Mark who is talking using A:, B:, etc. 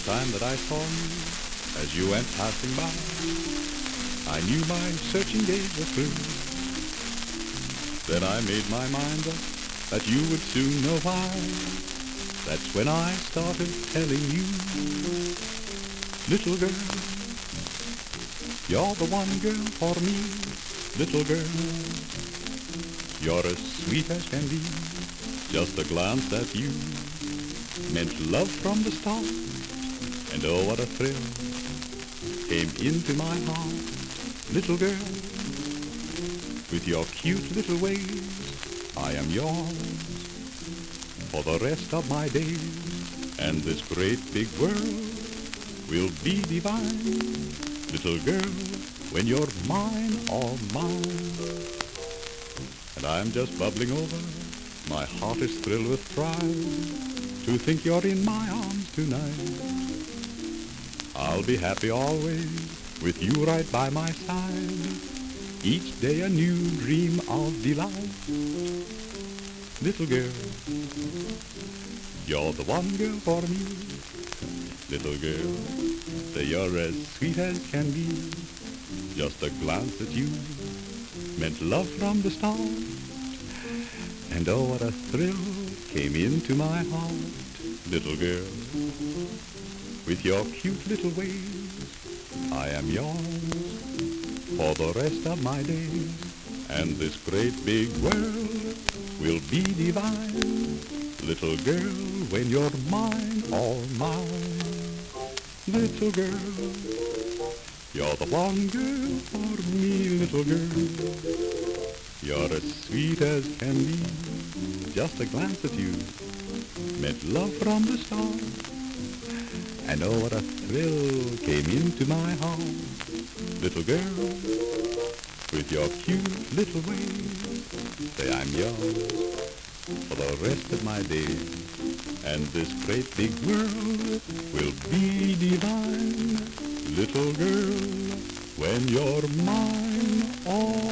A: time that I saw you as you went passing by, I knew my searching days were through. Then I made my mind up that you would soon know why. That's when I started telling you, little girl, you're the one girl for me. Little girl, you're as sweet as can be. Just a glance at you meant love from the start. And oh, what a thrill came into my heart. Little girl, with your cute little ways, I am yours for the rest of my days. And this great big world will be divine. Little girl, when you're mine, all mine. And I'm just bubbling over, my heart is thrilled with pride to think you're in my arms tonight. I'll be happy always with you right by my side. Each day a new dream of delight. Little girl, you're the one girl for me. Little girl, say you're as sweet as can be. Just a glance at you meant love from the start. And oh, what a thrill came into my heart. Little girl, with your cute little ways, I am yours for the rest of my days. And this great big world will be divine. Little girl, when you're mine, all mine. Little girl, you're the one girl for me. Little girl, you're as sweet as can be. Just a glance at you meant love from the start. And oh, what a thrill came into my heart. Little girl, with your cute little ways, say I'm yours for the rest of my days. And this great big world will be divine. Little girl, when you're mine, all